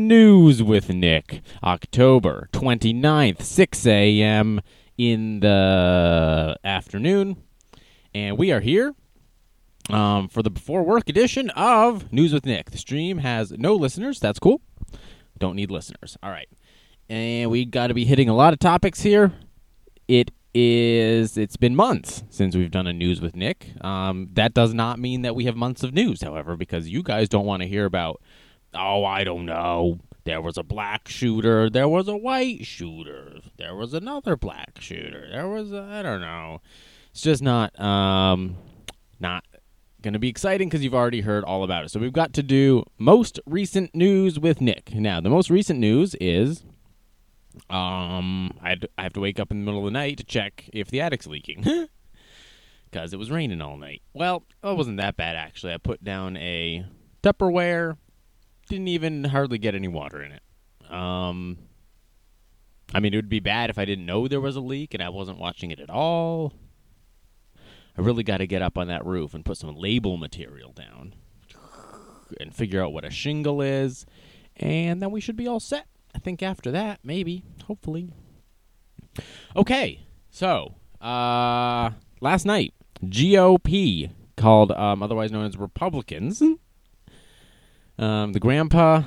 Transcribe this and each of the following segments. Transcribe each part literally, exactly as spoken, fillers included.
News with Nick, October twenty-ninth, six a.m. in the afternoon. And we are here um, for the before work edition of News with Nick. The stream has no listeners. That's cool. Don't need listeners. All right. And we got to be hitting a lot of topics here. It is, it's been months since we've done a News with Nick. Um, that does not mean that we have months of news, however, because you guys don't want to hear about, oh, I don't know, there was a black shooter, there was a white shooter, there was another black shooter, there was, a, I don't know. It's just not, um, not going to be exciting because you've already heard all about it. So we've got to do most recent news with Nick. Now, the most recent news is... Um, I'd, I have to wake up in the middle of the night to check if the attic's leaking. Because it was raining all night. Well, it wasn't that bad, actually. I put down a Tupperware. Didn't even hardly get any water in it. Um, I mean, it would be bad if I didn't know there was a leak and I wasn't watching it at all. I really got to get up on that roof and put some label material down. And figure out what a shingle is. And then we should be all set. I think after that, maybe, hopefully. Okay, so, uh, last night, G O P, called, um, otherwise known as Republicans, um, the grandpa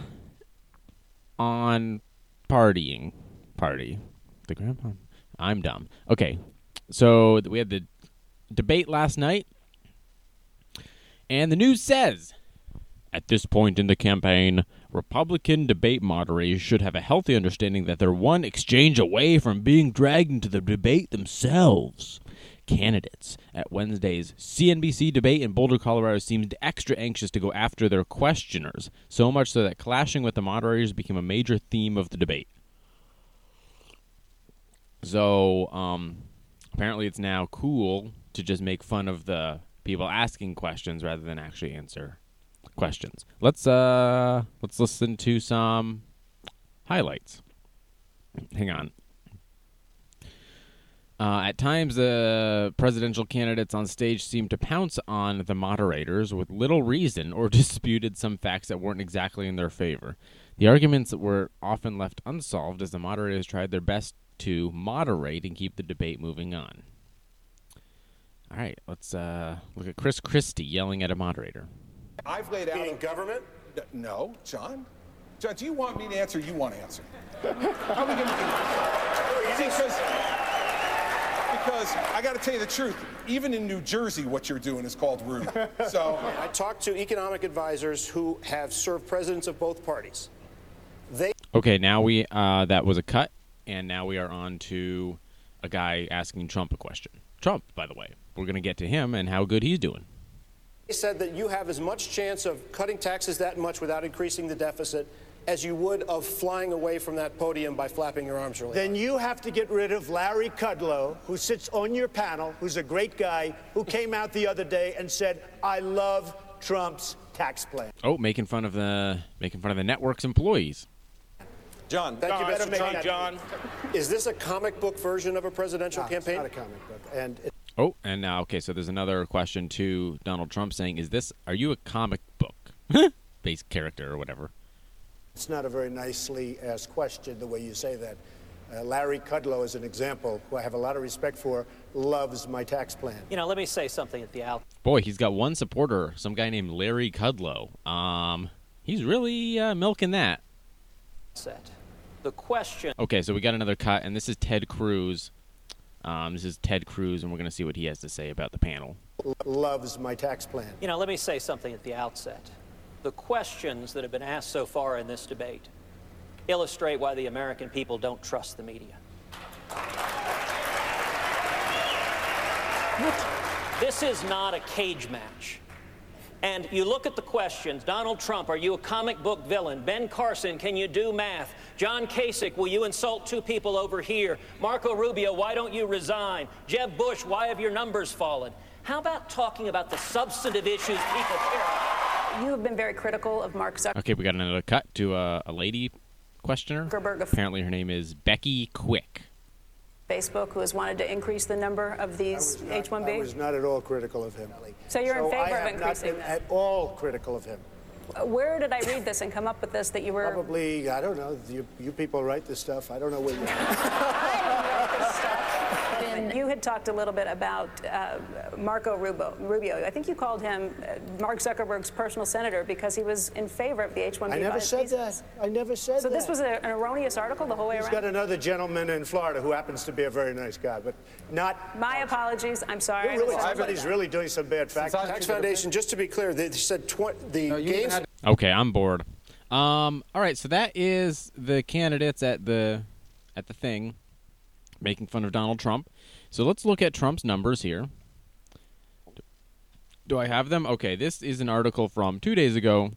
on partying party. The grandpa? I'm dumb. Okay, so we had the debate last night, and the news says, at this point in the campaign, Republican debate moderators should have a healthy understanding that they're one exchange away from being dragged into the debate themselves. Candidates at Wednesday's C N B C debate in Boulder, Colorado seemed extra anxious to go after their questioners, so much so that clashing with the moderators became a major theme of the debate. So, um, apparently it's now cool to just make fun of the people asking questions rather than actually answer questions. Let's uh let's listen to some highlights. Hang on. Uh, at times, the uh, presidential candidates on stage seemed to pounce on the moderators with little reason or disputed some facts that weren't exactly in their favor. The arguments were often left unsolved as the moderators tried their best to moderate and keep the debate moving on. All right, let's uh, look at Chris Christie yelling at a moderator. I've laid out... Meaning government? No, John. John, do you want me to answer or you want to answer? How are we going to do that? Because, because I got to tell you the truth. Even in New Jersey, what you're doing is called rude. So I talked to economic advisors who have served presidents of both parties. They... Okay, now we, uh, that was a cut, and now we are on to a guy asking Trump a question. Trump, by the way. We're going to get to him and how good he's doing. They said that you have as much chance of cutting taxes that much without increasing the deficit as you would of flying away from that podium by flapping your arms really Then hard. you have to get rid of Larry Kudlow, who sits on your panel, who's a great guy, who came out the other day and said, I love Trump's tax plan. Oh, making fun of the making fun of the network's employees. John, Thank you, Mister Trump. that- John. Is this a comic book version of a presidential No, campaign? It's not a comic book. And it- Oh, and now, okay, so there's another question to Donald Trump saying, is this, are you a comic book based character or whatever? It's not a very nicely asked question, the way you say that. Uh, Larry Kudlow is an example, who I have a lot of respect for, loves my tax plan. You know, let me say something at the outset. Boy, he's got one supporter, some guy named Larry Kudlow. Um, he's really uh, milking that. The question... Okay, so we got another cut, and this is Ted Cruz. Um, this is Ted Cruz, and we're going to see what he has to say about the panel. Loves my tax plan. You know, let me say something at the outset. The questions that have been asked so far in this debate illustrate why the American people don't trust the media. What? This is not a cage match. And you look at the questions. Donald Trump, are you a comic book villain? Ben Carson, can you do math? John Kasich, will you insult two people over here? Marco Rubio, why don't you resign? Jeb Bush, why have your numbers fallen? How about talking about the substantive issues people care about? You have been very critical of Mark Zuckerberg. Okay, we got another cut to uh, a lady questioner. Apparently her name is Becky Quick. Facebook, who has wanted to increase the number of these not, H one B? I was not at all critical of him. So you're in so favor I of have increasing not been that? at all critical of him. Where did I read this and come up with this that you were... Probably, I don't know. You, you people write this stuff. I don't know where you... I didn't write this stuff. And you had talked a little bit about uh, Marco Rubio. Rubio. I think you called him uh, Mark Zuckerberg's personal senator because he was in favor of the H one B I never said visas. that. I never said So that. this was a, an erroneous article the whole way He's around? got another gentleman in Florida who happens to be a very nice guy, but not... My apologies. I'm sorry. Really, I somebody's really doing some bad fact. Tax Foundation, just to be clear, they said tw- the No, you gains... had- Okay, I'm bored. Um, all right, so that is the candidates at the at the thing making fun of Donald Trump. So let's look at Trump's numbers here. Do I have them? Okay, this is an article from two days ago.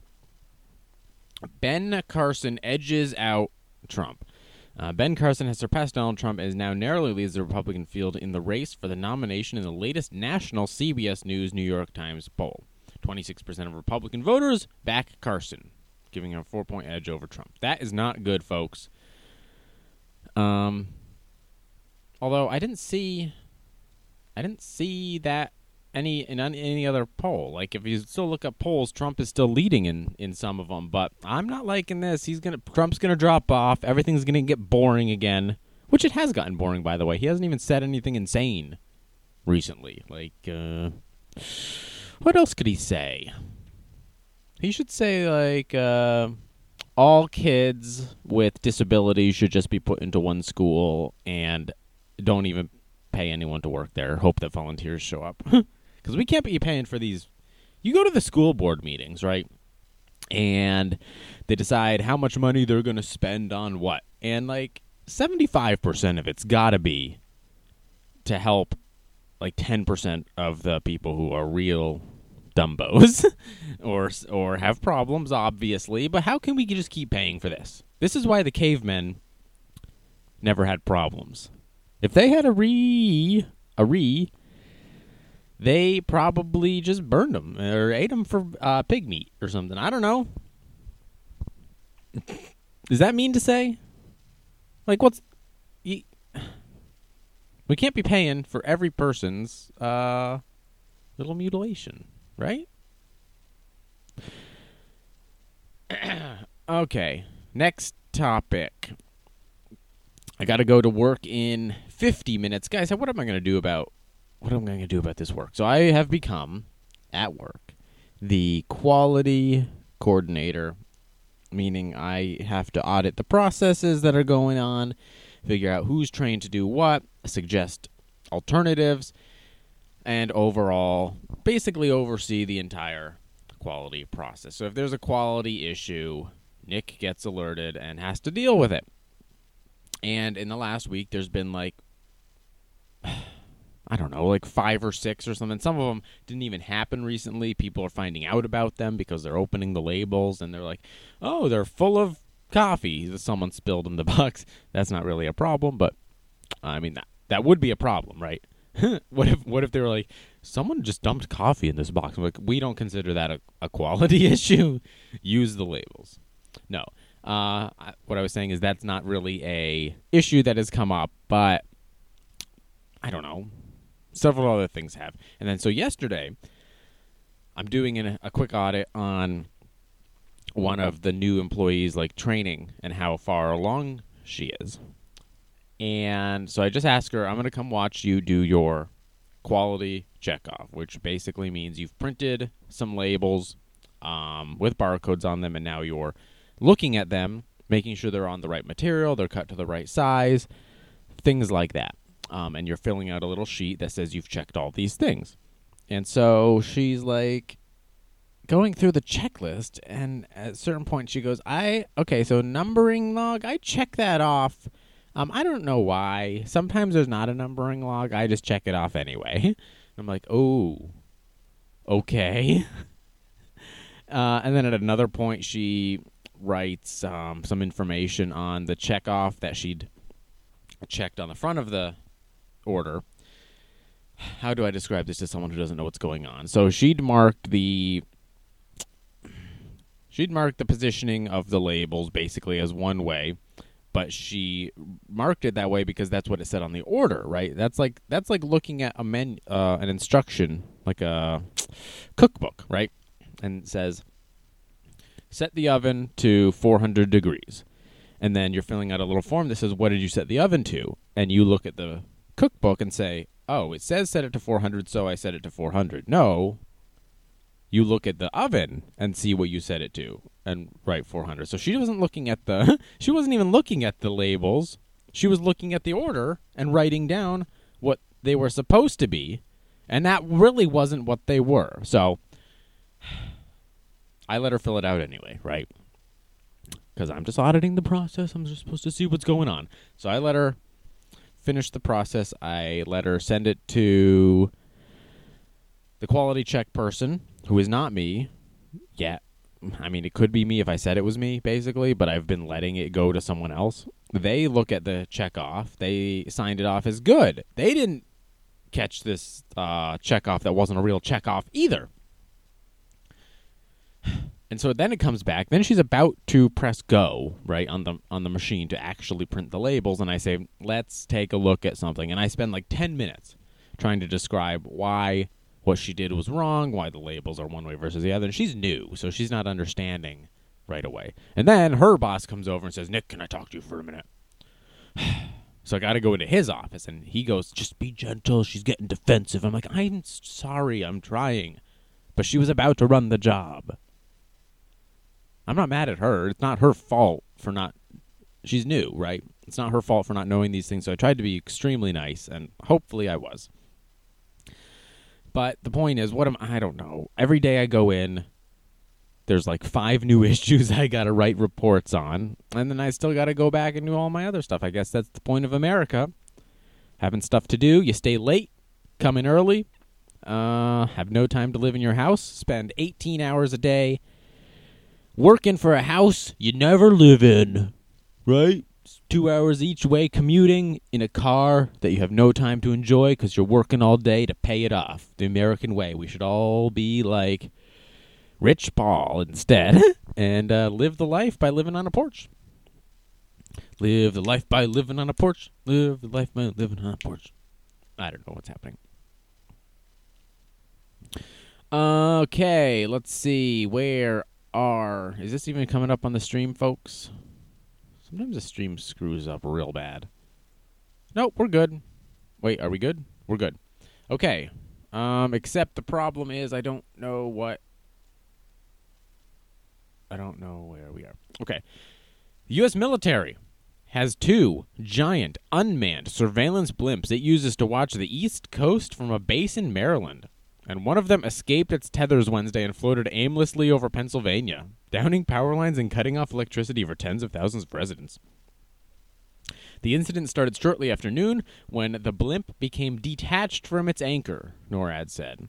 Ben Carson edges out Trump. Uh, Ben Carson has surpassed Donald Trump and is now narrowly leads the Republican field in the race for the nomination in the latest national C B S News New York Times poll. twenty-six percent of Republican voters back Carson, giving him a four-point edge over Trump. That is not good, folks. Um, although I didn't see, I didn't see that any in any other poll. Like if you still look up polls, Trump is still leading in, in some of them. But I'm not liking this. He's gonna Trump's gonna drop off. Everything's gonna get boring again, which it has gotten boring, by the way. He hasn't even said anything insane recently. Like, uh, what else could he say? He should say like, uh, all kids with disabilities should just be put into one school and don't even pay anyone to work there. Hope that volunteers show up. Because we can't be paying for these. You go to the school board meetings, right? And they decide how much money they're going to spend on what. And like seventy-five percent of it's got to be to help like ten percent of the people who are real dumbos or or have problems, obviously. But how can we just keep paying for this? This is why the cavemen never had problems. If they had a re, a re, they probably just burned them or ate them for uh, pig meat or something. I don't know. Does that mean to say? Like, what's... You, we can't be paying for every person's uh, little mutilation, right? Okay, next topic. I got to go to work in fifty minutes. Guys, what am I going to do about what am I going to do about this work? So I have become, at work, the quality coordinator, meaning I have to audit the processes that are going on, figure out who's trained to do what, suggest alternatives, and overall basically oversee the entire quality process. So if there's a quality issue, Nick gets alerted and has to deal with it. And in the last week, there's been like, I don't know, like five or six or something. Some of them didn't even happen recently. People are finding out about them because they're opening the labels and they're like, oh, they're full of coffee that someone spilled in the box. That's not really a problem, but I mean, that, that would be a problem, right? What if what if they were like, someone just dumped coffee in this box? I'm like, we don't consider that a, a quality issue. Use the labels. No. Uh, what I was saying is that's not really a issue that has come up, but I don't know. Several other things have. And then so yesterday, I'm doing an, a quick audit on one of the new employees, like training and how far along she is. And so I just asked her, I'm going to come watch you do your quality checkoff, which basically means you've printed some labels um, with barcodes on them, and now you're looking at them, making sure they're on the right material, they're cut to the right size, things like that. Um, and you're filling out a little sheet that says you've checked all these things. And so she's like going through the checklist, and at a certain point she goes, I, okay, so numbering log, I check that off. Um, I don't know why. Sometimes there's not a numbering log. I just check it off anyway. I'm like, oh, okay. uh, and then at another point, she writes um, some information on the checkoff that she'd checked on the front of the order. How do I describe this to someone who doesn't know what's going on? So she'd marked the she'd marked the positioning of the labels basically as one way, but she marked it that way because that's what it said on the order, right? That's like that's like looking at a menu, uh, an instruction, like a cookbook, right? And it says, set the oven to four hundred degrees. And then you're filling out a little form that says, what did you set the oven to? And you look at the cookbook and say, oh, it says set it to four hundred, so I set it to four hundred. No, you look at the oven and see what you set it to and write four hundred. So she wasn't looking at the, she wasn't even looking at the labels. She was looking at the order and writing down what they were supposed to be. And that really wasn't what they were. So I let her fill it out anyway, right? Because I'm just auditing the process. I'm just supposed to see what's going on. So I let her finish the process. I let her send it to the quality check person, who is not me yet. I mean, it could be me if I said it was me, basically, but I've been letting it go to someone else. They look at the check off. They signed it off as good. They didn't catch this uh, check off that wasn't a real check off either. And so then it comes back. Then she's about to press go, right, on the on the machine to actually print the labels. And I say, let's take a look at something. And I spend like ten minutes trying to describe why what she did was wrong, why the labels are one way versus the other. And she's new, so she's not understanding right away. And then her boss comes over and says, Nick, can I talk to you for a minute? So I got to go into his office. And he goes, just be gentle. She's getting defensive. I'm like, I'm sorry. I'm trying. But she was about to run the job. I'm not mad at her. It's not her fault for not... She's new, right? It's not her fault for not knowing these things. So I tried to be extremely nice, and hopefully I was. But the point is, what am I don't know. Every day I go in, there's like five new issues I got to write reports on, and then I still got to go back and do all my other stuff. I guess that's the point of America. Having stuff to do. You stay late, come in early, uh, have no time to live in your house, spend eighteen hours a day working for a house you never live in, right? It's two hours each way commuting in a car that you have no time to enjoy because you're working all day to pay it off. The American way. We should all be like Rich Paul instead and uh, live the life by living on a porch. Live the life by living on a porch. Live the life by living on a porch. I don't know what's happening. Okay, let's see. Where are... Is this even coming up on the stream, folks? Sometimes the stream screws up real bad. Nope, we're good. Wait, are we good? We're good. Okay. Um, except the problem is I don't know what... I don't know where we are. Okay. The U S military has two giant unmanned surveillance blimps it uses to watch the East Coast from a base in Maryland. And one of them escaped its tethers Wednesday and floated aimlessly over Pennsylvania, downing power lines and cutting off electricity for tens of thousands of residents. The incident started shortly after noon when the blimp became detached from its anchor, NORAD said.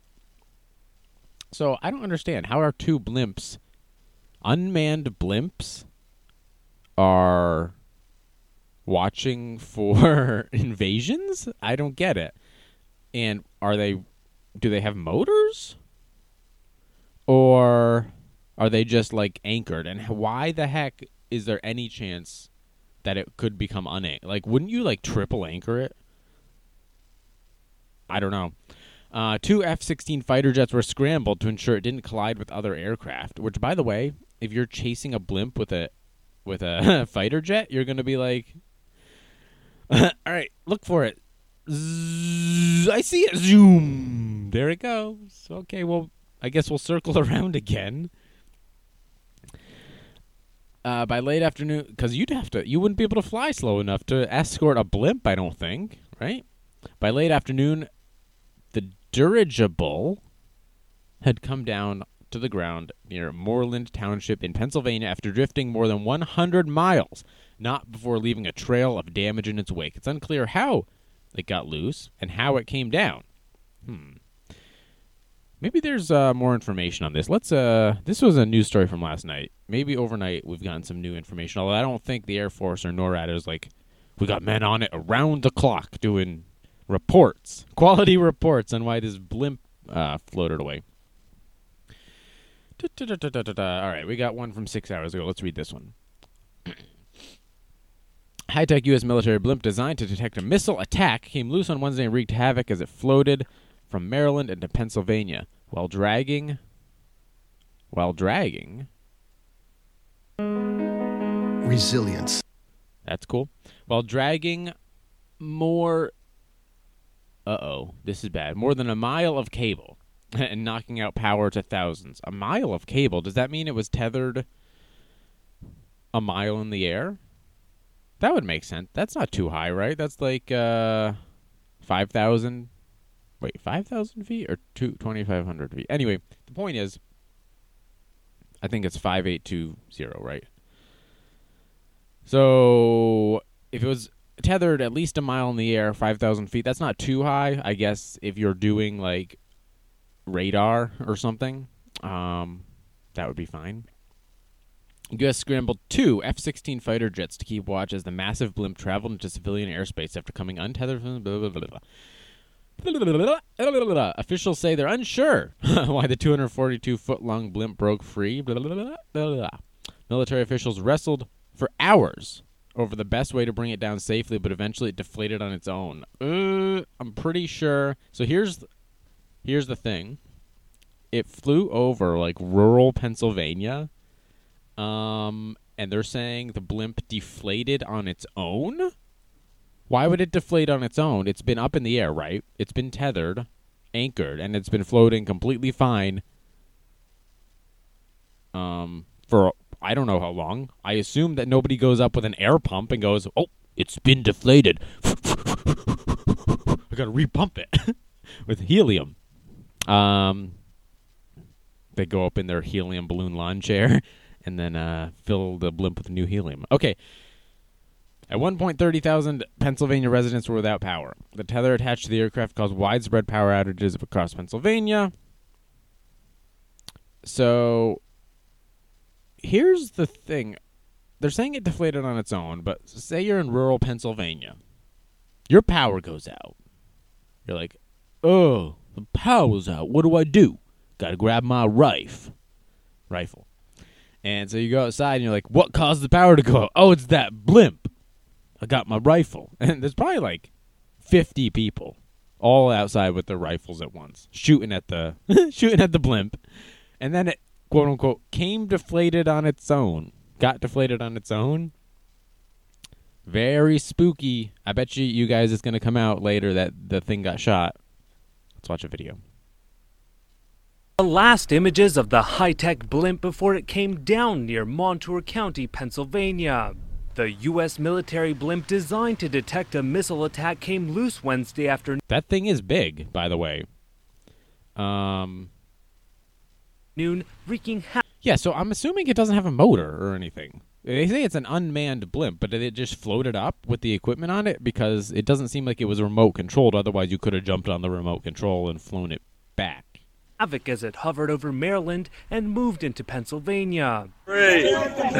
So I don't understand. How are two blimps, unmanned blimps, are watching for invasions? I don't get it. And are they... Do they have motors? Or are they just, like, anchored? And why the heck is there any chance that it could become unanchored? Like, wouldn't you, like, triple anchor it? I don't know. Uh, two F sixteen fighter jets were scrambled to ensure it didn't collide with other aircraft. Which, by the way, if you're chasing a blimp with a with a fighter jet, you're going to be like, all right, look for it. Zzz, I see it. Zoom. There it goes. Okay, well, I guess we'll circle around again. Uh, by late afternoon, because you'd have to, you wouldn't be able to fly slow enough to escort a blimp, I don't think, right? By late afternoon, the dirigible had come down to the ground near Moreland Township in Pennsylvania after drifting more than one hundred miles, not before leaving a trail of damage in its wake. It's unclear how it got loose and how it came down. Hmm. Maybe there's uh, more information on this. Let's. Uh, this was a news story from last night. Maybe overnight we've gotten some new information. Although I don't think the Air Force or NORAD is like, we got men on it around the clock doing reports, quality reports on why this blimp uh, floated away. All right, we got one from six hours ago. Let's read this one. High-tech U S military blimp designed to detect a missile attack came loose on Wednesday and wreaked havoc as it floated from Maryland into Pennsylvania while dragging, while dragging Resilience. That's cool. While dragging more... Uh-oh, this is bad. More than a mile of cable and knocking out power to thousands. A mile of cable? Does that mean it was tethered a mile in the air? That would make sense. That's not too high, right? That's like uh, five thousand... Wait, five thousand feet or twenty-five hundred feet? Anyway, the point is, I think it's five eight two zero, right? So, if it was tethered at least a mile in the air, five thousand feet, that's not too high. I guess if you're doing, like, radar or something, um, that would be fine. U S scrambled two F sixteen fighter jets to keep watch as the massive blimp traveled into civilian airspace after coming untethered from... Blah, blah, blah, blah. Officials say they're unsure why the two hundred forty-two foot long blimp broke free. Military officials wrestled for hours over the best way to bring it down safely, but eventually it deflated on its own. Uh, I'm pretty sure. So here's here's the thing. It flew over like rural Pennsylvania, um, and they're saying the blimp deflated on its own? Why would it deflate on its own? It's been up in the air, right? It's been tethered, anchored, and it's been floating completely fine um, for I don't know how long. I assume that nobody goes up with an air pump and goes, oh, it's been deflated. I got to repump it with helium. Um, they go up in their helium balloon lawn chair and then uh, fill the blimp with new helium. Okay. At one point, thirty thousand Pennsylvania residents were without power. The tether attached to the aircraft caused widespread power outages across Pennsylvania. So, here's the thing. They're saying it deflated on its own, but say you're in rural Pennsylvania. Your power goes out. You're like, oh, the power's out. What do I do? Got to grab my rifle. Rifle. And so you go outside and you're like, what caused the power to go out? Oh, it's that blimp. I got my rifle. And there's probably like fifty people all outside with their rifles at once, shooting at the shooting at the blimp. And then it, quote unquote, came deflated on its own. Got deflated on its own. Very spooky. I bet you you guys it's going to come out later that the thing got shot. Let's watch a video. The last images of the high-tech blimp before it came down near Montour County, Pennsylvania. The U S military blimp designed to detect a missile attack came loose Wednesday afternoon. That thing is big, by the way. Um, Noon, wreaking havoc. Yeah, so I'm assuming it doesn't have a motor or anything. They say it's an unmanned blimp, but did it just floated up with the equipment on it? Because it doesn't seem like it was remote controlled. Otherwise, you could have jumped on the remote control and flown it back. Havoc as it hovered over Maryland and moved into Pennsylvania. Great.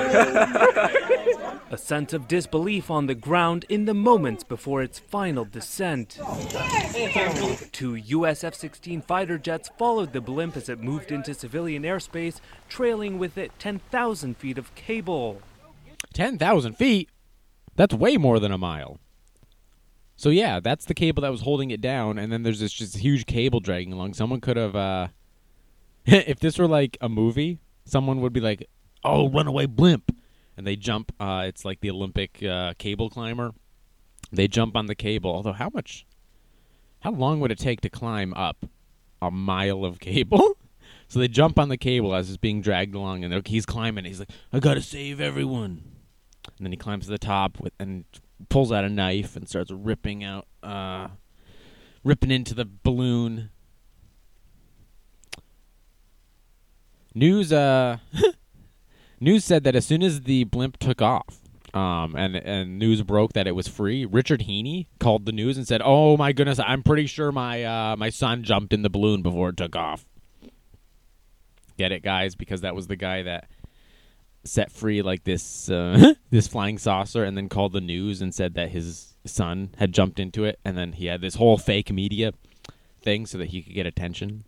A sense of disbelief on the ground in the moments before its final descent. Two U S F sixteen fighter jets followed the blimp as it moved into civilian airspace, trailing with it ten thousand feet of cable. ten thousand feet? That's way more than a mile. So yeah, that's the cable that was holding it down, and then there's this just huge cable dragging along. Someone could have, uh... if this were like a movie, someone would be like, oh, runaway blimp. And they jump, uh, it's like the Olympic uh, cable climber. They jump on the cable. Although how much, how long would it take to climb up a mile of cable? So they jump on the cable as it's being dragged along, and he's climbing. He's like, I gotta save everyone. And then he climbs to the top with, and pulls out a knife and starts ripping out, uh, ripping into the balloon. News, uh, news said that as soon as the blimp took off, um, and and news broke that it was free, Richard Heaney called the news and said, "Oh my goodness, I'm pretty sure my uh, my son jumped in the balloon before it took off." Get it, guys? Because that was the guy that set free like this uh, this flying saucer, and then called the news and said that his son had jumped into it, and then he had this whole fake media thing so that he could get attention.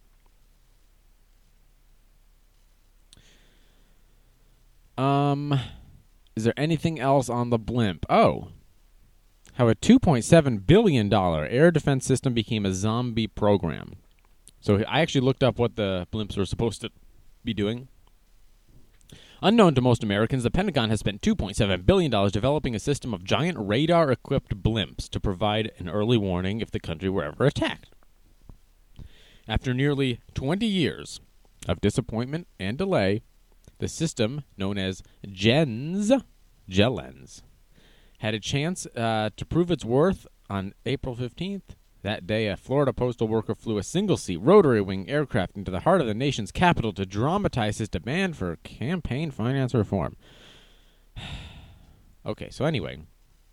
Um, is there anything else on the blimp? Oh, how a two point seven billion dollars air defense system became a zombie program. So I actually looked up what the blimps were supposed to be doing. Unknown to most Americans, the Pentagon has spent two point seven billion dollars developing a system of giant radar-equipped blimps to provide an early warning if the country were ever attacked. After nearly twenty years of disappointment and delay, the system, known as GENS, GELENS, had a chance uh, to prove its worth on April fifteenth. That day, a Florida postal worker flew a single-seat rotary-wing aircraft into the heart of the nation's capital to dramatize his demand for campaign finance reform. Okay, so anyway,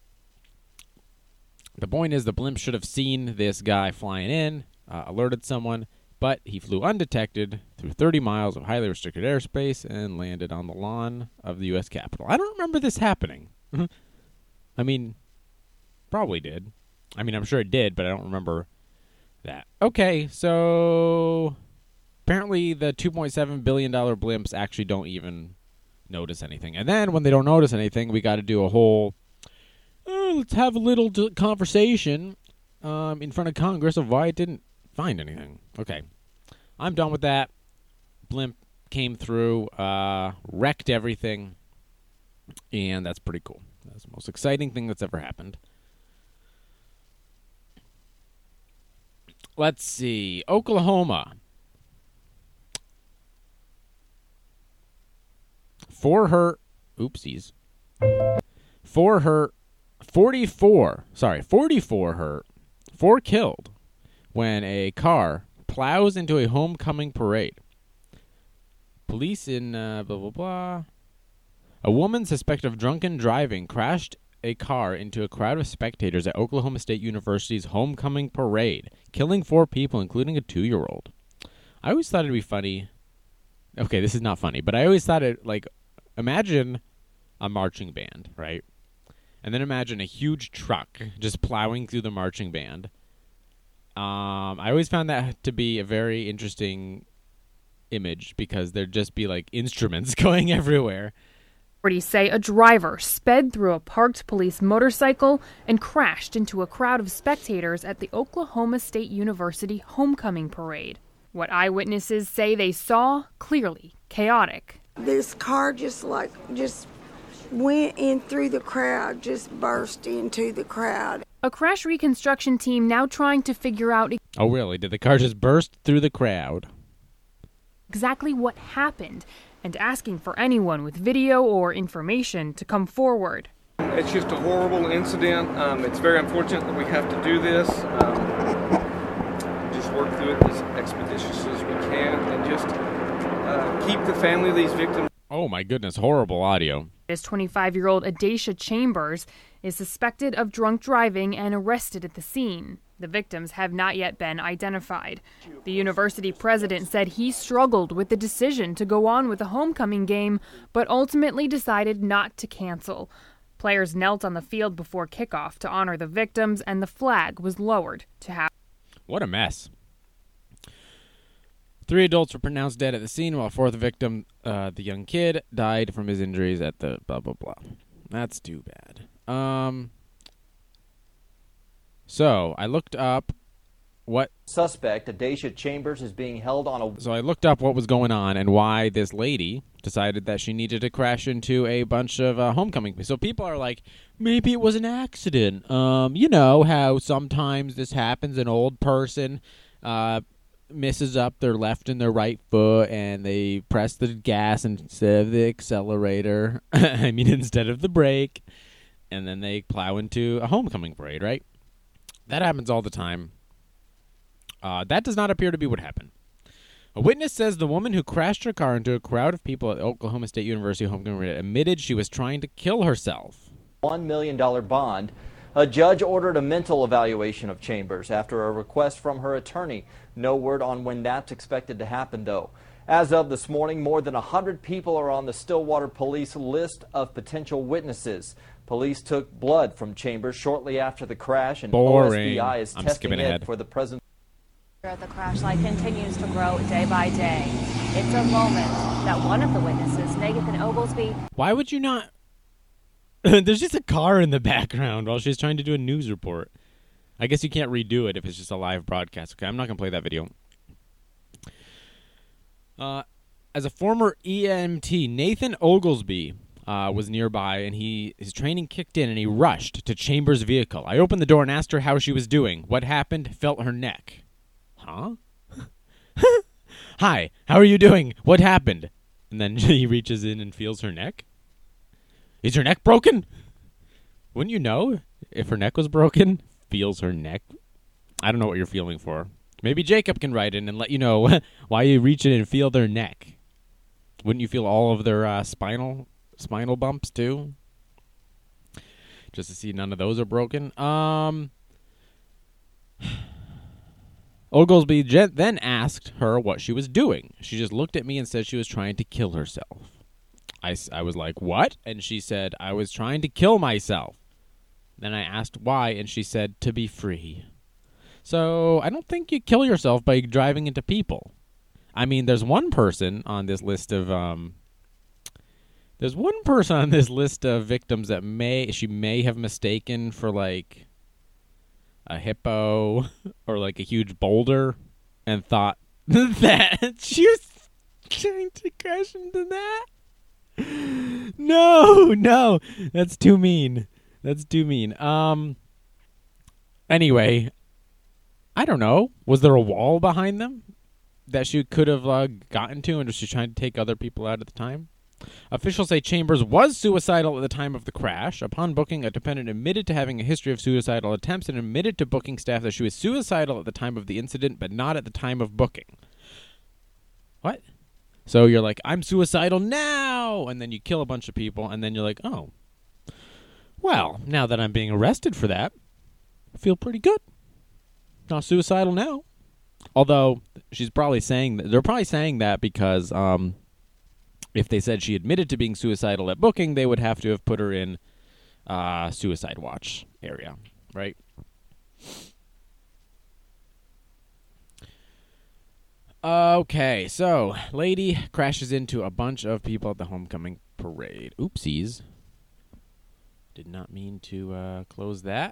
the point is the blimp should have seen this guy flying in, uh, alerted someone, but he flew undetected through thirty miles of highly restricted airspace and landed on the lawn of the U S Capitol. I don't remember this happening. I mean, probably did. I mean, I'm sure it did, but I don't remember that. Okay, so apparently the two point seven billion dollars blimps actually don't even notice anything. And then when they don't notice anything, we got to do a whole, oh, let's have a little d- conversation um, in front of Congress of why it didn't find anything. Okay, I'm done with that. Blimp came through, uh, wrecked everything, and that's pretty cool. That's the most exciting thing that's ever happened. Let's see. Oklahoma. For her, oopsies. For her, forty-four, sorry, forty-four hurt, four killed when a car plows into a homecoming parade. Police in uh, blah, blah, blah. A woman suspected of drunken driving crashed a car into a crowd of spectators at Oklahoma State University's homecoming parade, killing four people, including a two-year-old. I always thought it'd be funny. Okay, this is not funny, but I always thought it, like, imagine a marching band, right? And then imagine a huge truck just plowing through the marching band. Um, I always found that to be a very interesting image because there'd just be, like, instruments going everywhere. Authorities say a driver sped through a parked police motorcycle and crashed into a crowd of spectators at the Oklahoma State University homecoming parade. What eyewitnesses say they saw, clearly chaotic. This car just like, just went in through the crowd, just burst into the crowd. A crash reconstruction team now trying to figure out Oh, really? Did the car just burst through the crowd? Exactly what happened, and asking for anyone with video or information to come forward. It's just a horrible incident. Um, it's very unfortunate that we have to do this. Um, just work through it as expeditious as we can and just uh, keep the family of these victims. Oh my goodness, horrible audio. This twenty-five-year-old Adacia Chambers is suspected of drunk driving and arrested at the scene. The victims have not yet been identified. The university president said he struggled with the decision to go on with the homecoming game, but ultimately decided not to cancel. Players knelt on the field before kickoff to honor the victims, and the flag was lowered to have. What a mess. Three adults were pronounced dead at the scene, while a fourth victim, uh, the young kid, died from his injuries at the blah, blah, blah. That's too bad. Um... So, I looked up what... Suspect, Adacia Chambers, is being held on a... So I looked up what was going on and why this lady decided that she needed to crash into a bunch of uh, homecoming. So people are like, maybe it was an accident. Um, you know how sometimes this happens. An old person uh, misses up their left and their right foot and they press the gas instead of the accelerator. I mean, instead of the brake. And then they plow into a homecoming parade, right? That happens all the time. Uh, that does not appear to be what happened. A witness says the woman who crashed her car into a crowd of people at Oklahoma State University homecoming parade admitted she was trying to kill herself. one million dollars bond. A judge ordered a mental evaluation of Chambers after a request from her attorney. No word on when that's expected to happen, though. As of this morning, more than one hundred people are on the Stillwater Police list of potential witnesses. Police took blood from Chambers shortly after the crash, and Boring. O S B I is I'm testing it ahead. for the present. The crash light continues to grow day by day. It's a moment that one of the witnesses, Nathan Oglesby... Why would you not... There's just a car in the background while she's trying to do a news report. I guess you can't redo it if it's just a live broadcast. Okay, I'm not going to play that video. Uh, as a former E M T, Nathan Oglesby uh, was nearby, and he his training kicked in, and he rushed to Chambers' vehicle. I opened the door and asked her how she was doing. What happened? Felt her neck. Huh? Hi, how are you doing? What happened? And then he reaches in and feels her neck. Is her neck broken? Wouldn't you know if her neck was broken? Feels her neck. I don't know what you're feeling for. Maybe Jacob can write in and let you know why you reach in and feel their neck. Wouldn't you feel all of their uh, spinal spinal bumps too? Just to see none of those are broken. Um, Oglesby then asked her what she was doing. She just looked at me and said she was trying to kill herself. I, I was like, what? And she said, I was trying to kill myself. Then I asked why, and she said, to be free. So I don't think you kill yourself by driving into people. I mean, there's one person on this list of um, there's one person on this list of victims that may she may have mistaken for like a hippo or like a huge boulder and thought that she was trying to crash into that. No, no, that's too mean. That's too mean. Um. Anyway, I don't know. Was there a wall behind them that she could have uh, gotten to, and was she trying to take other people out at the time? Officials say Chambers was suicidal at the time of the crash. Upon booking, a dependent admitted to having a history of suicidal attempts and admitted to booking staff that she was suicidal at the time of the incident, but not at the time of booking. What? So you're like, I'm suicidal now, and then you kill a bunch of people, and then you're like, oh, well, now that I'm being arrested for that, I feel pretty good. Not suicidal now. Although she's probably saying that they're probably saying that because um, if they said she admitted to being suicidal at booking, they would have to have put her in uh, suicide watch area, right? Okay, so lady crashes into a bunch of people at the homecoming parade. Oopsies. Did not mean to uh, close that.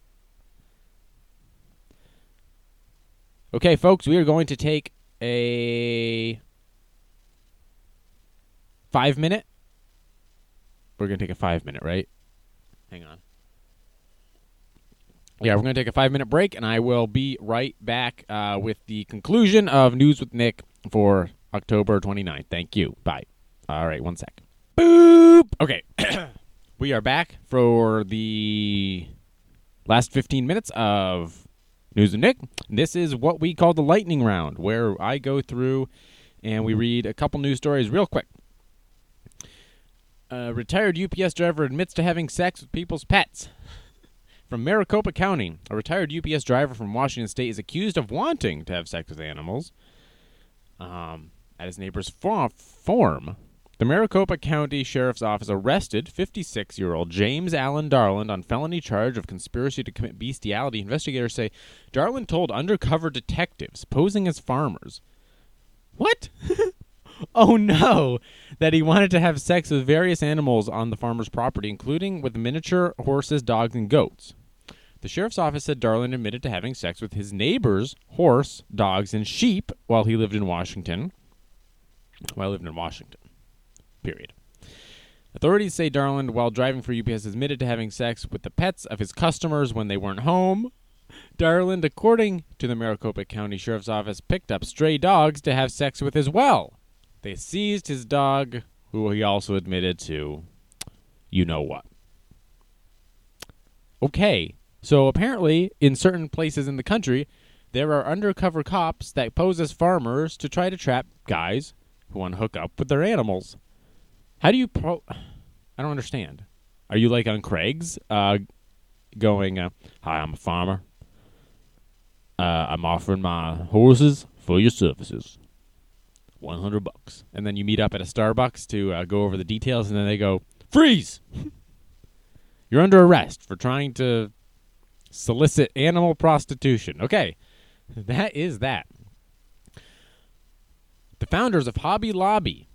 Okay, folks, we are going to take a five minute. We're going to take a five minute, right? Hang on. Yeah, we're going to take a five minute break, and I will be right back uh, with the conclusion of News with Nick for October twenty-ninth. Thank you. Bye. All right, one sec. Boop. Okay. We are back for the last fifteen minutes of News with Nick. This is what we call the lightning round, where I go through and we read a couple news stories real quick. A retired U P S driver admits to having sex with people's pets. From Maricopa County, a retired U P S driver from Washington State is accused of wanting to have sex with animals um, at his neighbor's farm. The Maricopa County Sheriff's Office arrested fifty-six-year-old James Allen Darland on felony charge of conspiracy to commit bestiality. Investigators say Darland told undercover detectives posing as farmers, what? Oh no, that he wanted to have sex with various animals on the farmer's property, including with miniature horses, dogs, and goats. The sheriff's office said Darland admitted to having sex with his neighbor's horse, dogs, and sheep while he lived in Washington. While he lived in Washington. Period. Authorities say Darland, while driving for U P S, admitted to having sex with the pets of his customers when they weren't home. Darland, according to the Maricopa County Sheriff's Office, picked up stray dogs to have sex with as well. They seized his dog, who he also admitted to you-know-what. Okay, so apparently in certain places in the country, there are undercover cops that pose as farmers to try to trap guys who want to hook up with their animals. How do you pro... I don't understand. Are you like on Craig's uh, going, uh, hi, I'm a farmer. Uh, I'm offering my horses for your services. one hundred bucks. And then you meet up at a Starbucks to uh, go over the details, and then they go, freeze! You're under arrest for trying to solicit animal prostitution. Okay, that is that. The founders of Hobby Lobby,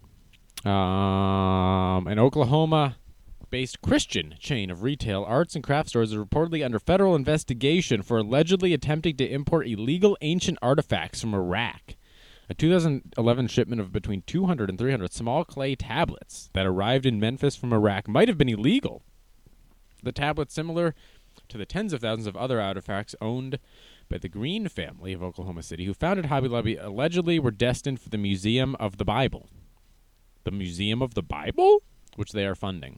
um, an Oklahoma-based Christian chain of retail, arts, and craft stores, is reportedly under federal investigation for allegedly attempting to import illegal ancient artifacts from Iraq. A two thousand eleven shipment of between two hundred and three hundred small clay tablets that arrived in Memphis from Iraq might have been illegal. The tablets, similar to the tens of thousands of other artifacts owned by the Green family of Oklahoma City, who founded Hobby Lobby, allegedly were destined for the Museum of the Bible. The Museum of the Bible? Which they are funding.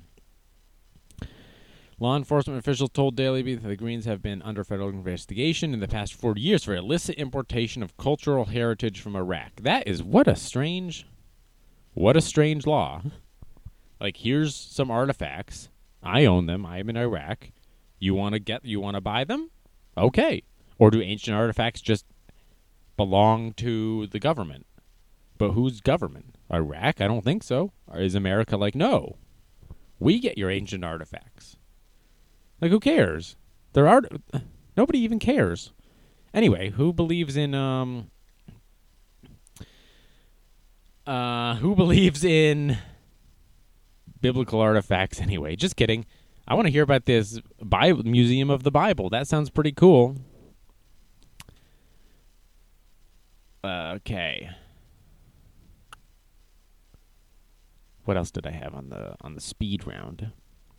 Law enforcement officials told Daily Beat that the Greens have been under federal investigation in the past forty years for illicit importation of cultural heritage from Iraq. That is what a strange, what a strange law. Like, here's some artifacts. I own them. I am in Iraq. You want to get, you want to buy them? Okay. Or do ancient artifacts just belong to the government? But whose government? Iraq? I don't think so. Or is America like, no, we get your ancient artifacts? Like, who cares? There are nobody even cares. Anyway, who believes in um uh who believes in biblical artifacts anyway? Just kidding. I want to hear about this Bible Museum of the Bible. That sounds pretty cool. Uh, okay. What else did I have on the on the speed round?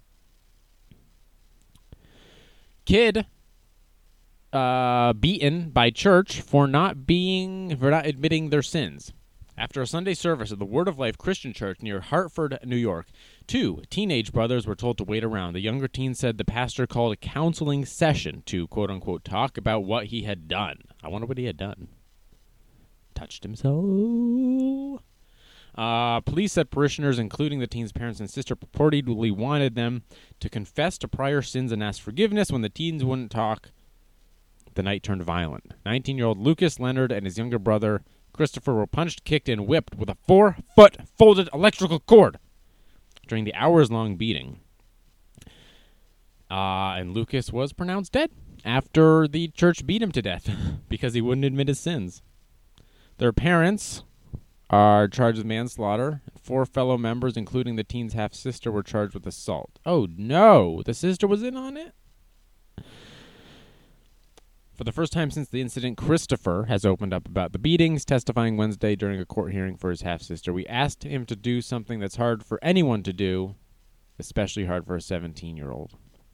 Kid uh, beaten by church for not being for not admitting their sins. After a Sunday service at the Word of Life Christian Church near Hartford, New York, two teenage brothers were told to wait around. The younger teen said the pastor called a counseling session to, quote-unquote, talk about what he had done. I wonder what he had done. Touched himself. Uh, police said parishioners, including the teen's parents and sister, purportedly wanted them to confess to prior sins and ask forgiveness. When the teens wouldn't talk, the night turned violent. nineteen-year-old Lucas Leonard and his younger brother, Christopher, were punched, kicked, and whipped with a four-foot folded electrical cord during the hours-long beating. Uh, and Lucas was pronounced dead after the church beat him to death because he wouldn't admit his sins. Their parents are charged with manslaughter. Four fellow members, including the teen's half-sister, were charged with assault. Oh, no. The sister was in on it? For the first time since the incident, Christopher has opened up about the beatings, testifying Wednesday during a court hearing for his half-sister. We asked him to do something that's hard for anyone to do, especially hard for a seventeen-year-old.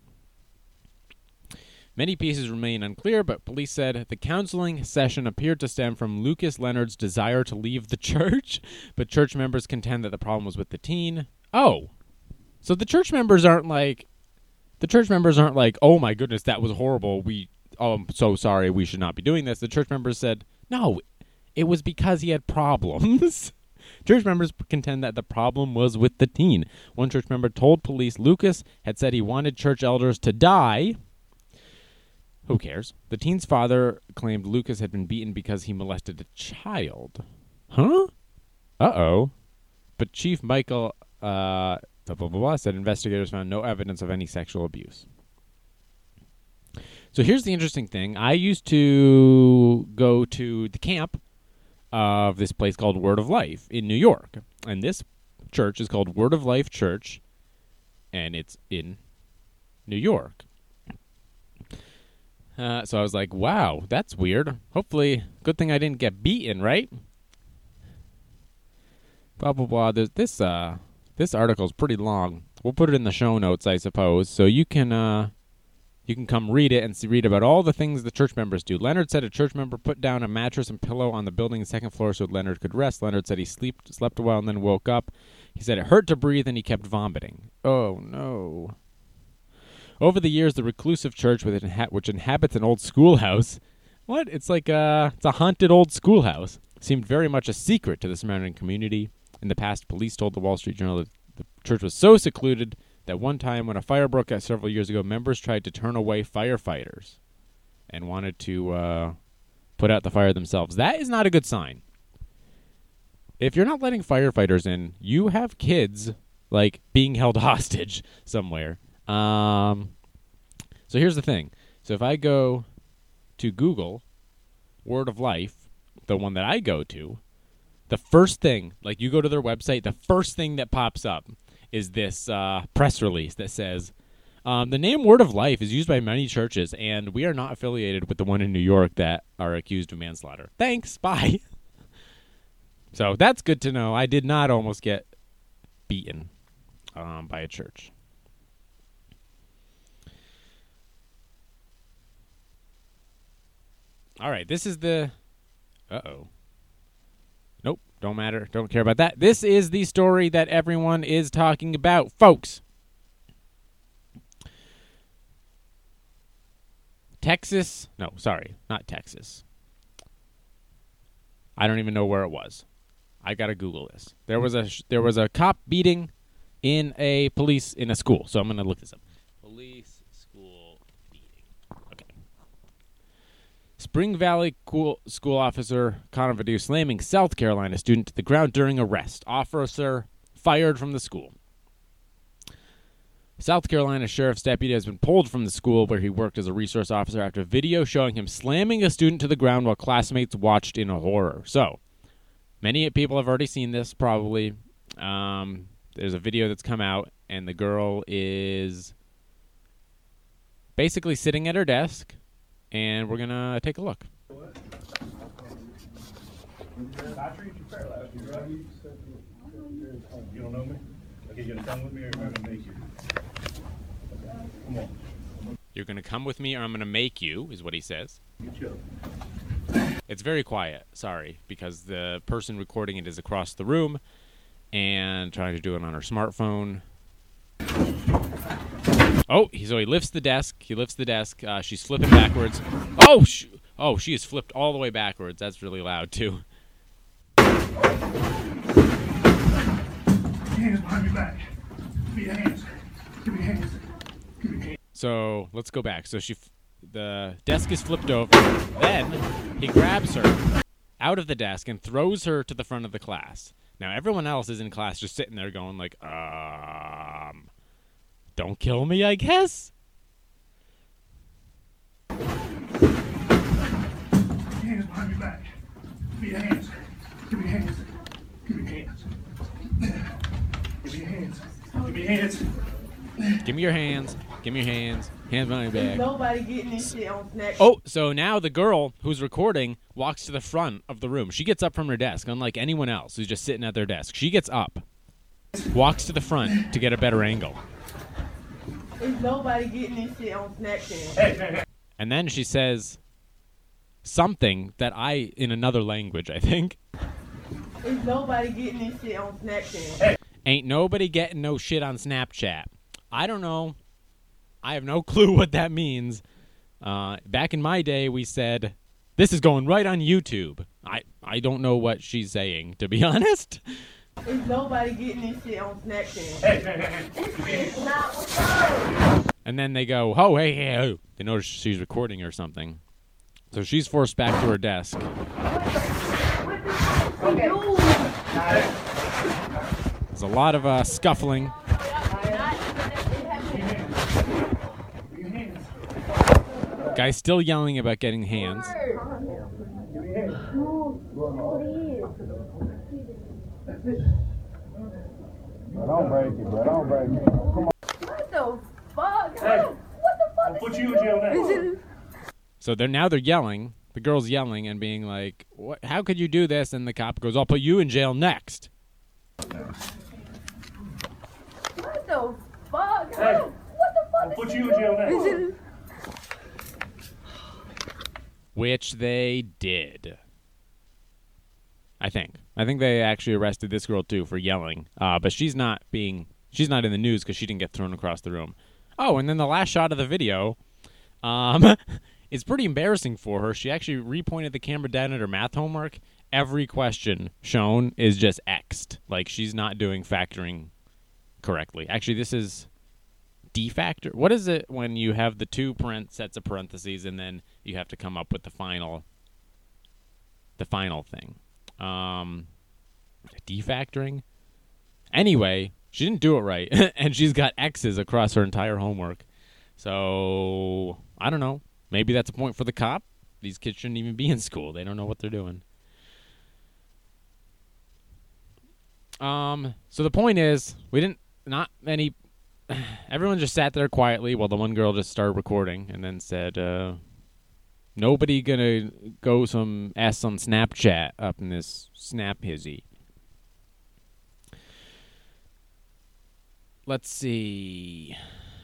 Many pieces remain unclear, but police said the counseling session appeared to stem from Lucas Leonard's desire to leave the church, but church members contend that the problem was with the teen. Oh, so the church members aren't like, the church members aren't like, oh my goodness, that was horrible. We, oh, I'm so sorry, we should not be doing this. The church members said, no, it was because he had problems. Church members contend that the problem was with the teen. One church member told police Lucas had said he wanted church elders to die. Who cares? The teen's father claimed Lucas had been beaten because he molested a child. Huh? Uh-oh. But Chief Michael uh, blah, blah, blah, blah, said investigators found no evidence of any sexual abuse. So here's the interesting thing. I used to go to the camp of this place called Word of Life in New York. And this church is called Word of Life Church, and it's in New York. Uh, so I was like, wow, that's weird. Hopefully, good thing I didn't get beaten, right? Blah, blah, blah. There's this, uh, this article's pretty long. We'll put it in the show notes, I suppose, so you can, uh, you can come read it and see, read about all the things the church members do. Leonard said a church member put down a mattress and pillow on the building's second floor so Leonard could rest. Leonard said he sleep, slept a while and then woke up. He said it hurt to breathe and he kept vomiting. Oh, no. Over the years, the reclusive church, with inha- which inhabits an old schoolhouse, what? It's like a, it's a haunted old schoolhouse, seemed very much a secret to the surrounding community. In the past, police told the Wall Street Journal that the church was so secluded that one time when a fire broke out several years ago, members tried to turn away firefighters and wanted to uh, put out the fire themselves. That is not a good sign. If you're not letting firefighters in, you have kids, like, being held hostage somewhere. Um, so here's the thing. So if I go to Google Word of Life, the one that I go to, the first thing, like you go to their website, the first thing that pops up is this uh, press release that says, um, the name Word of Life is used by many churches, and we are not affiliated with the one in New York that are accused of manslaughter. Thanks, bye. So that's good to know. I did not almost get beaten um, by a church. All right, this is the... Uh-oh. Nope, don't matter. Don't care about that. This is the story that everyone is talking about, folks. Texas... No, sorry, not Texas. I don't even know where it was. I gotta Google this. There was a there was a cop beating in a police in a school. So I'm gonna look this up. Police school beating. Okay. Spring Valley cool, school officer Connor Vidu slamming South Carolina student to the ground during arrest. Officer fired from the school. South Carolina Sheriff's deputy has been pulled from the school where he worked as a resource officer after a video showing him slamming a student to the ground while classmates watched in horror. So, many people have already seen this, probably. Um, there's a video that's come out, and the girl is basically sitting at her desk, and we're going to take a look. You don't know me? Okay, you're going to come with me or am I going to make you? Come on. You're going to come with me or I'm going to make you, is what he says. It's very quiet, sorry, because the person recording it is across the room and trying to do it on her smartphone. Oh, he, so he lifts the desk. He lifts the desk. Uh, she's flipping backwards. Oh, sh- oh, she is flipped all the way backwards. That's really loud, too. Hands behind your back. Give me your hands. Give me your hands. Give me your hands. So let's go back. So she, f- the desk is flipped over. Then he grabs her out of the desk and throws her to the front of the class. Now everyone else is in class just sitting there going like, um, don't kill me, I guess? Hands behind your back. Give me your hands. Give me your hands. Give me your hands. Give me your hands. Give me your hands. Give me your hands. Give me your hands. Hands behind your back. Nobody getting this shit on Snapchat. Oh, so now the girl who's recording walks to the front of the room. She gets up from her desk, unlike anyone else who's just sitting at their desk. She gets up, walks to the front to get a better angle. Is nobody getting this shit on Snapchat? And then she says something that I, in another language, I think. Is nobody getting this shit on Snapchat? Ain't nobody getting no shit on Snapchat. I don't know. I have no clue what that means. Uh, back in my day, we said, this is going right on YouTube. I, I don't know what she's saying, to be honest. Is nobody getting this shit on Snapchat? And then they go, oh, hey, hey, oh. They notice she's recording or something. So she's forced back to her desk. There's a lot of uh, scuffling. Guy's still yelling about getting hands. Bro, don't break it, bro. Don't break it. Come on. What the fuck? Hey, what the fuck? I'll put you in jail now. So they're now they're yelling. The girl's yelling and being like, "What? How could you do this?" And the cop goes, "I'll put you in jail next." What the fuck? Hey, what the fuck? I'll put you in jail now. Which they did. I think. I think they actually arrested this girl too for yelling. Uh, but she's not being. She's not in the news because she didn't get thrown across the room. Oh, and then the last shot of the video. Um. It's pretty embarrassing for her. She actually repointed the camera down at her math homework. Every question shown is just X'd. Like, she's not doing factoring correctly. Actually, this is defactor. What is it when you have the two parent sets of parentheses and then you have to come up with the final the final thing? Um, defactoring? Anyway, she didn't do it right. And she's got X's across her entire homework. So, I don't know. Maybe that's a point for the cop. These kids shouldn't even be in school. They don't know what they're doing. Um. So the point is, we didn't, not many, everyone just sat there quietly while the one girl just started recording and then said, uh, Nobody gonna go some S on Snapchat up in this snap hizzy. Let's see.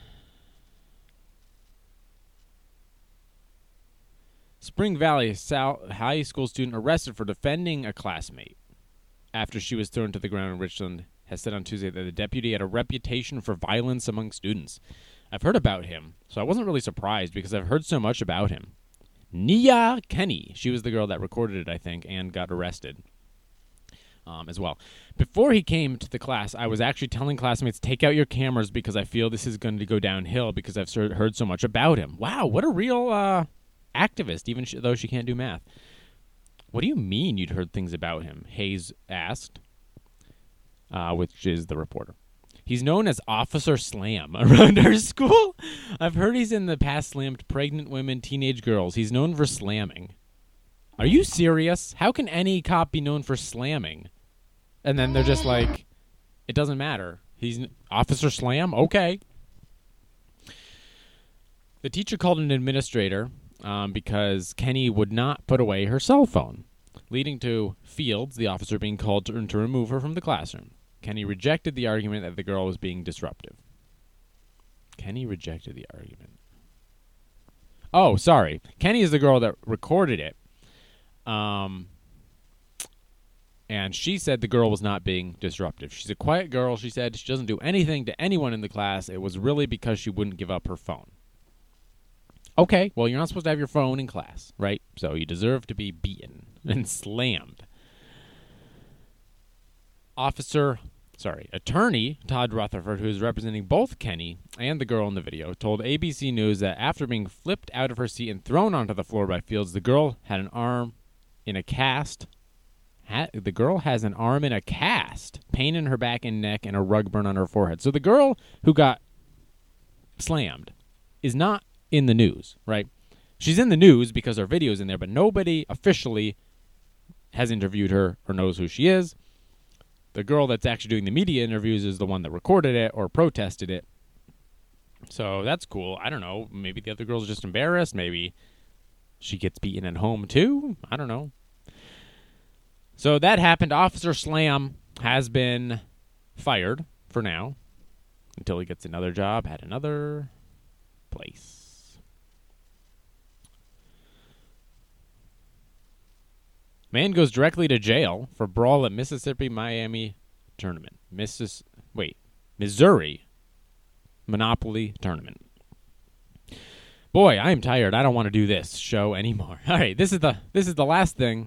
Spring Valley South High School student arrested for defending a classmate after she was thrown to the ground in Richland has said on Tuesday that the deputy had a reputation for violence among students. I've heard about him, so I wasn't really surprised because I've heard so much about him. Nia Kenny, she was the girl that recorded it, I think, and got arrested um, as well. Before he came to the class, I was actually telling classmates, take out your cameras because I feel this is going to go downhill because I've heard so much about him. Wow, what a real uh, activist, even sh- though she can't do math. What do you mean you'd heard things about him? Hayes asked, uh, which is the reporter. He's known as Officer Slam around our school. I've heard he's in the past slammed pregnant women, teenage girls. He's known for slamming. Are you serious? How can any cop be known for slamming? And then they're just like, it doesn't matter. He's Officer Slam? Okay. The teacher called an administrator um, because Kenny would not put away her cell phone, leading to Fields, the officer, being called to, to remove her from the classroom. Kenny rejected the argument that the girl was being disruptive. Kenny rejected the argument. Oh, sorry. Kenny is the girl that recorded it. Um, and she said the girl was not being disruptive. She's a quiet girl, she said. She doesn't do anything to anyone in the class. It was really because she wouldn't give up her phone. Okay, well, you're not supposed to have your phone in class, right? So you deserve to be beaten and slammed. Officer, sorry, attorney Todd Rutherford, who is representing both Kenny and the girl in the video, told A B C News that after being flipped out of her seat and thrown onto the floor by Fields, the girl had an arm in a cast. Ha- the girl has an arm in a cast, pain in her back and neck, and a rug burn on her forehead. So the girl who got slammed is not in the news, right? She's in the news because her video's in there, but nobody officially has interviewed her or knows who she is. The girl that's actually doing the media interviews is the one that recorded it or protested it. So that's cool. I don't know. Maybe the other girl's just embarrassed. Maybe she gets beaten at home too. I don't know. So that happened. Officer Slam has been fired for now until he gets another job at another place. Man goes directly to jail for brawl at Mississippi-Miami tournament. Missis- wait, Missouri Monopoly tournament. Boy, I am tired. I don't want to do this show anymore. All right, this is the this is the last thing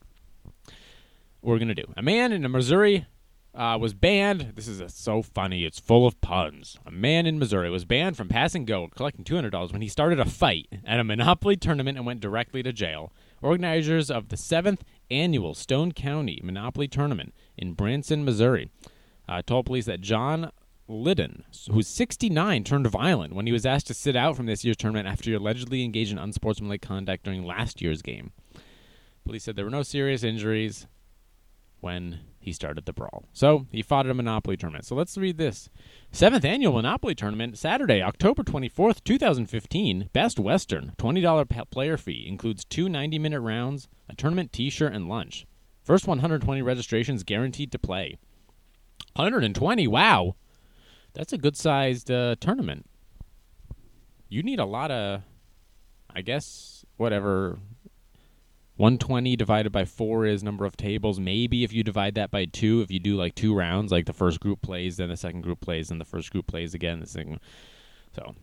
we're gonna do. A man in Missouri uh, was banned. This is a, so funny. It's full of puns. A man in Missouri was banned from pass and go, collecting two hundred dollars when he started a fight at a Monopoly tournament and went directly to jail. Organizers of the seventh annual Stone County Monopoly Tournament in Branson, Missouri, uh, told police that John Liddon, who's sixty-nine, turned violent when he was asked to sit out from this year's tournament after he allegedly engaged in unsportsmanlike conduct during last year's game. Police said there were no serious injuries when he started the brawl. So he fought at a Monopoly tournament. So let's read this. seventh Annual Monopoly Tournament, Saturday, October twenty-fourth, twenty fifteen. Best Western, twenty dollars player fee. Includes two ninety-minute rounds, a tournament t-shirt, and lunch. First one hundred twenty registrations guaranteed to play. one hundred twenty, wow. That's a good-sized uh, tournament. You need a lot of, I guess, whatever... one twenty divided by four is number of tables. Maybe if you divide that by two, if you do like two rounds, like the first group plays, then the second group plays, then the first group plays again. The second. So,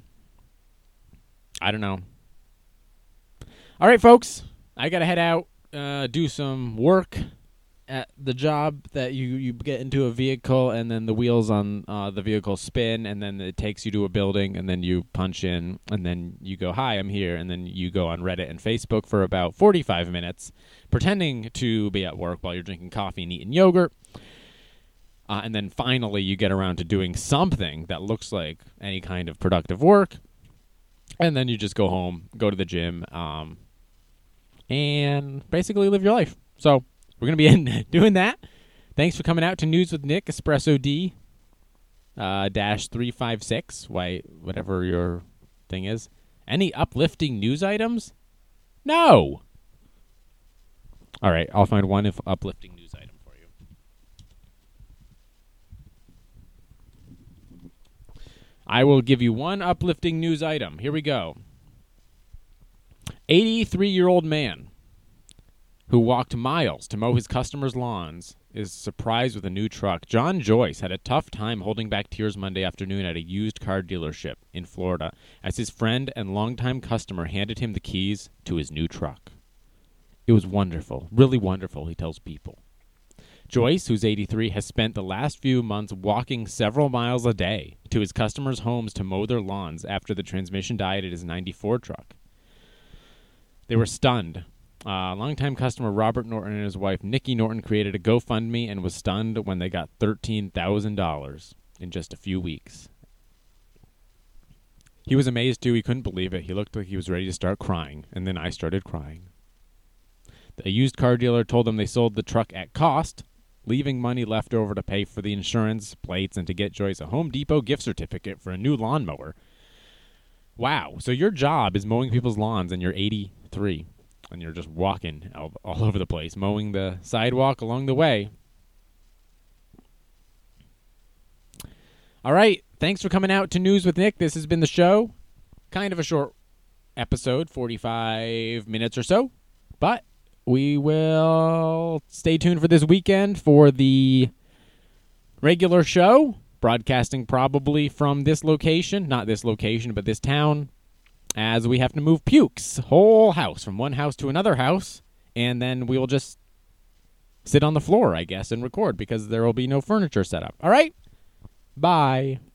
I don't know. All right, folks. I got to head out, uh, do some work at the job that you, you get into a vehicle, and then the wheels on uh, the vehicle spin, and then it takes you to a building, and then you punch in, and then you go, hi, I'm here, and then you go on Reddit and Facebook for about forty-five minutes, pretending to be at work while you're drinking coffee and eating yogurt, uh, and then finally you get around to doing something that looks like any kind of productive work, and then you just go home, go to the gym, um, and basically live your life. So we're going to be in doing that. Thanks for coming out to News with Nick, Espresso D, uh, dash three five six, why, whatever your thing is. Any uplifting news items? No. All right, I'll find one if uplifting news item for you. I will give you one uplifting news item. Here we go. eighty-three-year-old man who walked miles to mow his customers' lawns is surprised with a new truck. John Joyce had a tough time holding back tears Monday afternoon at a used car dealership in Florida as his friend and longtime customer handed him the keys to his new truck. It was wonderful, really wonderful, he tells People. Joyce, who's eighty-three, has spent the last few months walking several miles a day to his customers' homes to mow their lawns after the transmission died at his ninety-four truck. They were stunned. Uh, longtime customer Robert Norton and his wife Nikki Norton created a GoFundMe and was stunned when they got thirteen thousand dollars in just a few weeks. He was amazed, too. He couldn't believe it. He looked like he was ready to start crying, and then I started crying. The used car dealer told them they sold the truck at cost, leaving money left over to pay for the insurance, plates, and to get Joyce a Home Depot gift certificate for a new lawnmower. Wow. So your job is mowing people's lawns, and you're eighty-three. And you're just walking all, all over the place, mowing the sidewalk along the way. All right. Thanks for coming out to News with Nick. This has been the show. Kind of a short episode, forty-five minutes or so. But we will stay tuned for this weekend for the regular show, broadcasting probably from this location. Not this location, but this town. As we have to move Puke's whole house from one house to another house, and then we will just sit on the floor, I guess, and record because there will be no furniture set up. All right? Bye.